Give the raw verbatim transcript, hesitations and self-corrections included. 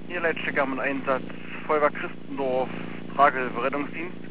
Hier Leitstärke am Einsatz, Feuerwehr Christendorf, Tragehilfe, Rettungsdienst.